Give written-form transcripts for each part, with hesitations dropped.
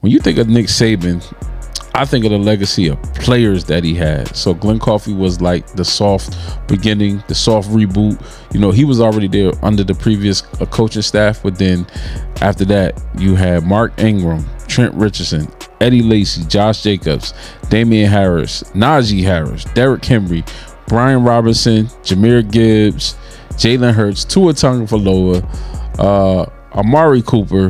when you think of Nick Saban, I think of the legacy of players that he had. So Glenn Coffey was like the soft beginning, the soft reboot. You know, he was already there under the previous coaching staff, but then after that, you had Mark Ingram, Trent Richardson, Eddie Lacy, Josh Jacobs, Damian Harris, Najee Harris, Derrick Henry, Brian Robinson, Jahmyr Gibbs, Jalen Hurts, Tua Tagovailoa, Amari Cooper.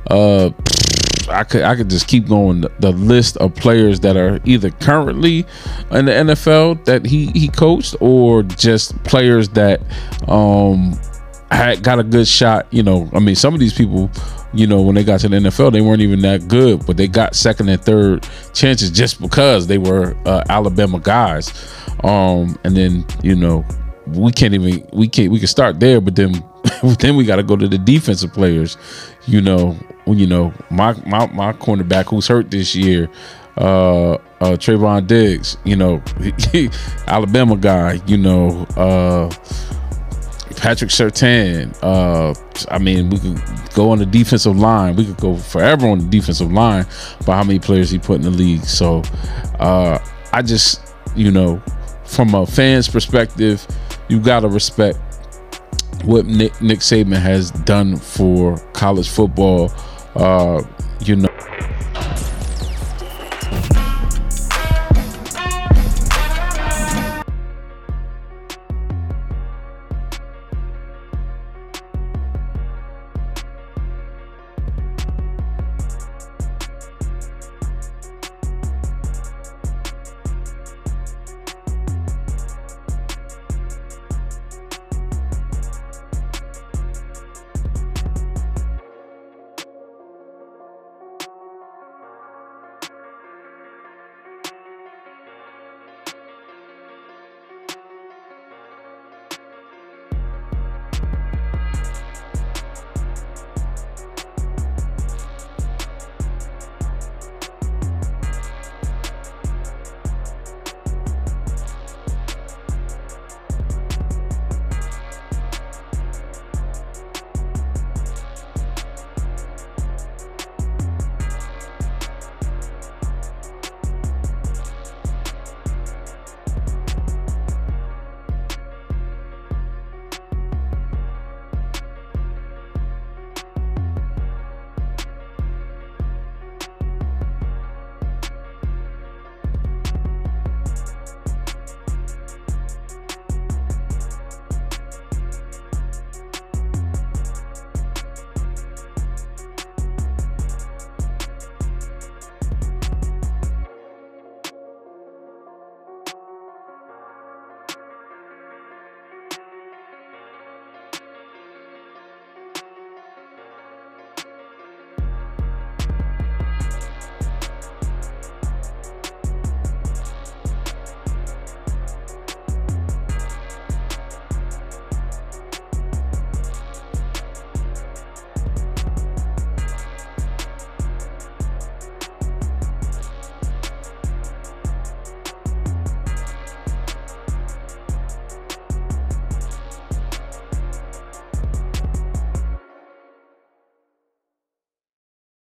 I could just keep going. The list of players that are either currently in the NFL that he coached, or just players that had got a good shot. You know, I mean, some of these people, you know, when they got to the NFL, they weren't even that good, but they got second and third chances just because they were Alabama guys. And then, you know, we can start there, but then we got to go to the defensive players. You know, my cornerback who's hurt this year, Trayvon Diggs, you know, Alabama guy, you know, Patrick Surtain. I mean, we could go on the defensive line. We could go forever on the defensive line by how many players he put in the league. So I just, you know, from a fan's perspective, you got to respect what Nick Saban has done for college football. You know.